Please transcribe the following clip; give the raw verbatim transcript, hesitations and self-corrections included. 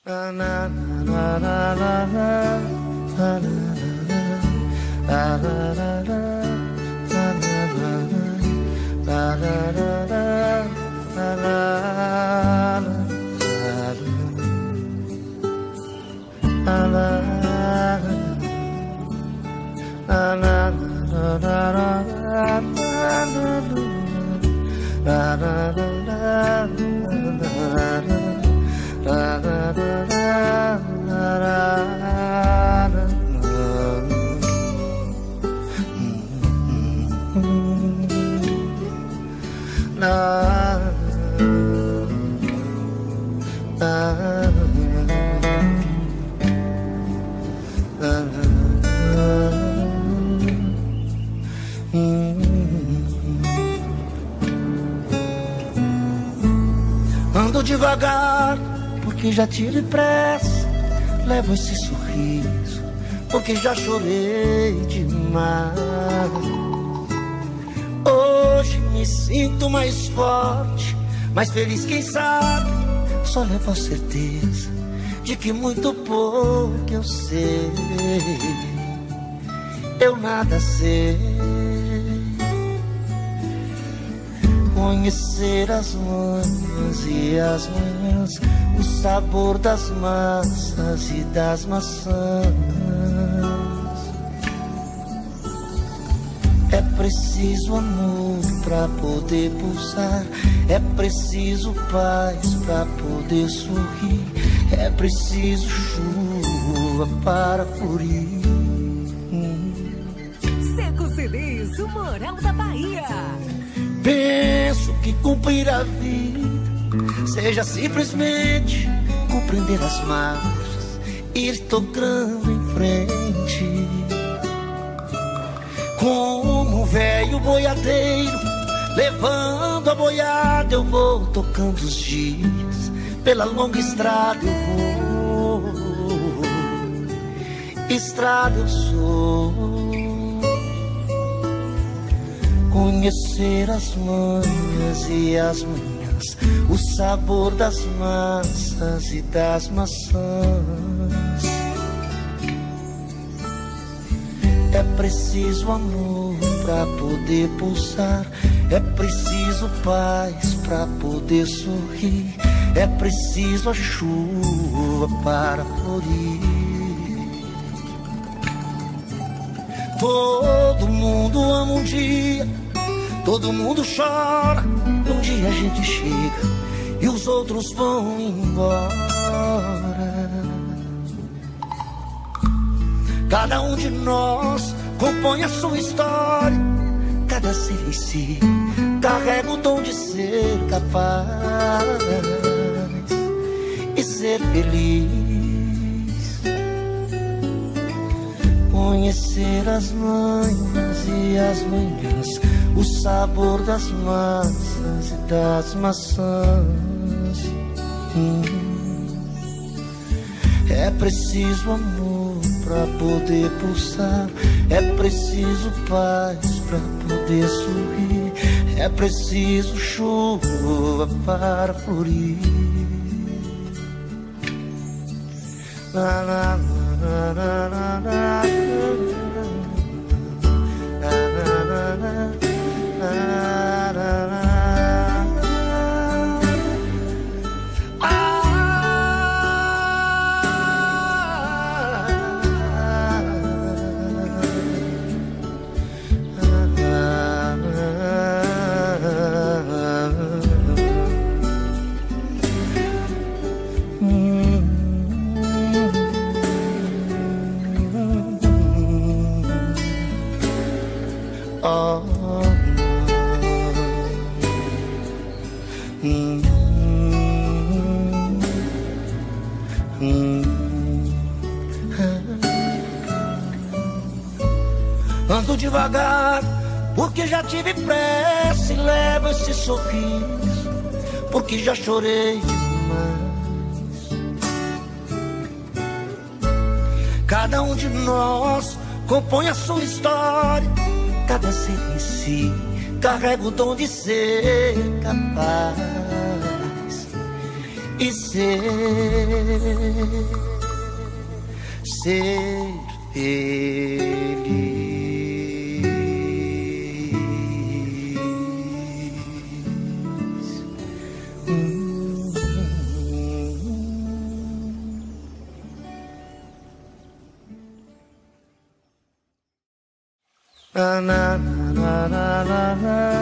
Ando devagar, porque já tive pressa. Levo esse sorriso, porque já chorei demais. Hoje me sinto mais forte, mais feliz, quem sabe. Só levo a certeza de que muito pouco eu sei. Eu nada sei. Conhecer as manhãs e as manhãs, o sabor das massas e das maçãs. É preciso amor pra poder pulsar, é preciso paz pra poder sorrir, é preciso chuva para florir. Seco C Ds, o Moral da Bahia. Penso que cumprir a vida seja simplesmente compreender as marchas, ir tocando em frente. Como um velho boiadeiro, levando a boiada, eu vou tocando os dias. Pela longa estrada eu vou, estrada eu sou. Conhecer as manhãs e as manhãs, o sabor das massas e das maçãs. É preciso amor pra poder pulsar, é preciso paz pra poder sorrir, é preciso a chuva para florir. Todo mundo ama um dia, todo mundo chora. Um dia a gente chega e os outros vão embora. Cada um de nós compõe a sua história. Cada ser em si carrega o dom de ser capaz e ser feliz. Conhecer as manhãs e as manhãs, o sabor das massas e das maçãs. Hum. É preciso amor pra poder pulsar, é preciso paz pra poder sorrir, é preciso chuva para florir. La, la, la, la, la, la. Ando devagar, porque já tive pressa e levo esse sorriso, porque já chorei demais. Cada um de nós compõe a sua história, cada ser em si carrega o dom de ser capaz e ser, ser feliz. Na, na, na, na, na, na.